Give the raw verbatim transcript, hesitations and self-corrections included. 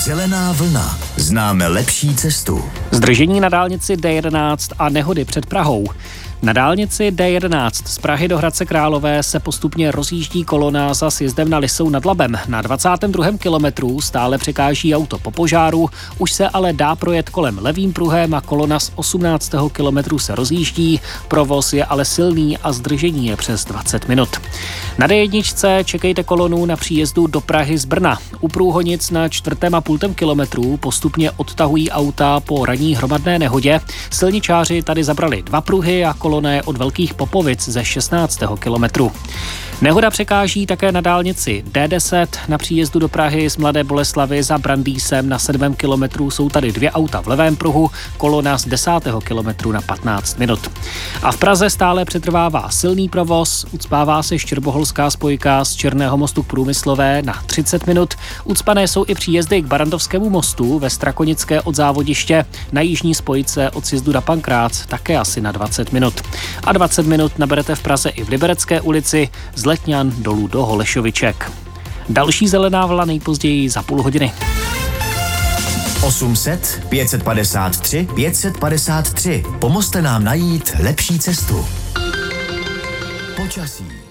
Zelená vlna. Známe lepší cestu. Zdržení na dálnici D jedenáct a nehody před Prahou. Na dálnici D jedenáct z Prahy do Hradce Králové se postupně rozjíždí kolona za sjezdem na Lysou nad Labem. Na dvacátém druhém kilometru stále překáží auto po požáru, už se ale dá projet kolem levým pruhem a kolona z osmnáctého kilometru se rozjíždí. Provoz je ale silný a zdržení je přes dvacet minut. Na D jedna čekejte kolonu na příjezdu do Prahy z Brna. U Průhonic na čtvrtém a půltém kilometru postupně odtahují auta po ranní hromadné nehodě. Silničáři tady zabrali dva pruhy a kolona je od Velkých Popovic ze šestnáctého kilometru. Nehoda překáží také na dálnici D deset na příjezdu do Prahy z Mladé Boleslavi za Brandýsem na sedmém kilometru jsou tady dvě auta v levém pruhu, kolona z desátého kilometru na patnáct minut. A v Praze stále přetrvává silný provoz, ucpává se štěrboholská spojka z Černého mostu k Průmyslové na třicet minut, ucpané jsou i příjezdy k Barandovskému mostu ve Strakonické od Závodiště, na jižní spojce od sjezdu na Pankrác také asi na dvacet minut. A dvacet minut naberete v Praze i v Liberecké ulici z Letňan dolů do Holešoviček. Další zelená vlna nejpozději za půl hodiny. osm set pět set padesát tři pět set padesát tři. Pomozte nám najít lepší cestu. Počasí.